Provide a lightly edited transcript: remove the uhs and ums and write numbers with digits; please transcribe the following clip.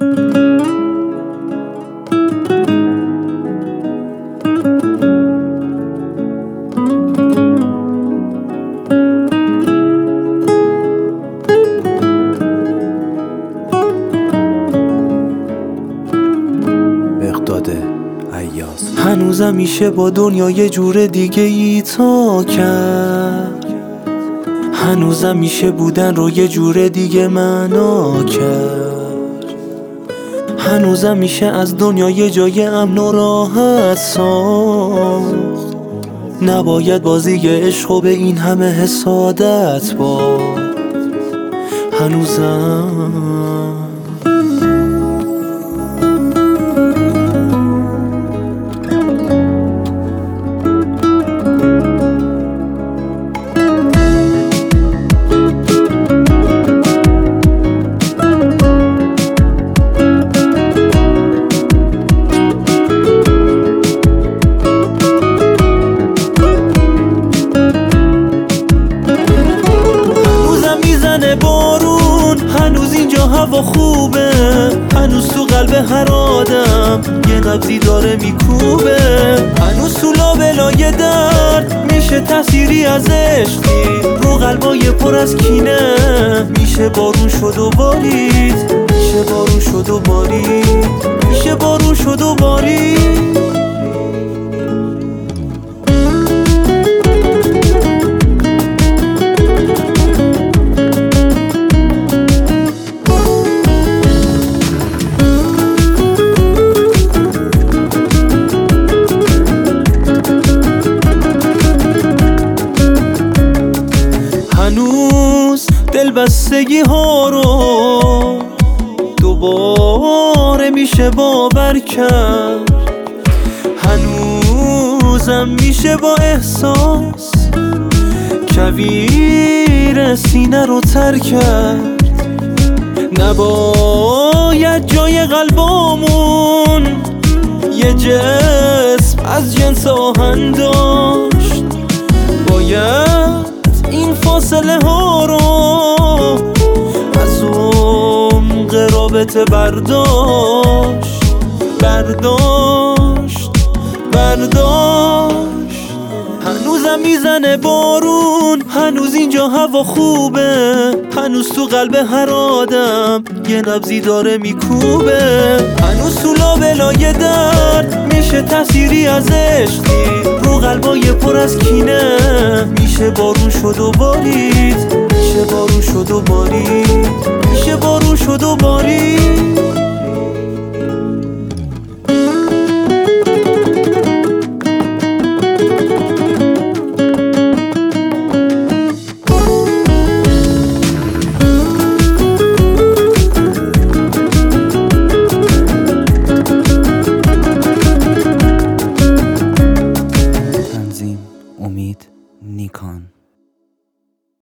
هنوزم میشه با دنیا یه جور دیگه ای تا کرد، هنوزم میشه بودن رو یه جور دیگه معنا کرد، هنوزم میشه از دنیا یه جای امن و راحت ساخت. نباید بازی عشق و به این همه حسادت با هنوزم بارون، هنوز اینجا هوا خوبه، هنوز تو قلب هر آدم یه نبضی داره میکوبه، هنوز تو لابلای درد میشه تأثیری از عشقی رو قلبای پر از کینه. میشه بارون شد و بارید، میشه بارون شد و بارید، میشه بارون شد و بارید. هنوز دلبستگی ها رو دوباره میشه باور کرد، هنوزم میشه با احساس کویر سینه رو تر کرد. نباید جای قلبامون یه جسم از جنس آهن داشت، باید این فاصله ها رو از عمق رابطه برداشت. هنوزم میزنه بارون، هنوز اینجا هوا خوبه، هنوز تو قلب هر آدم یه نبضی داره میکوبه، هنوز تو لابلای درد میشه تأثیری از عشقی رو قلبای پر از کینه. میشه بارون شد و بارید، میشه بارون شد و بارید، میشه بارون شد و بارید.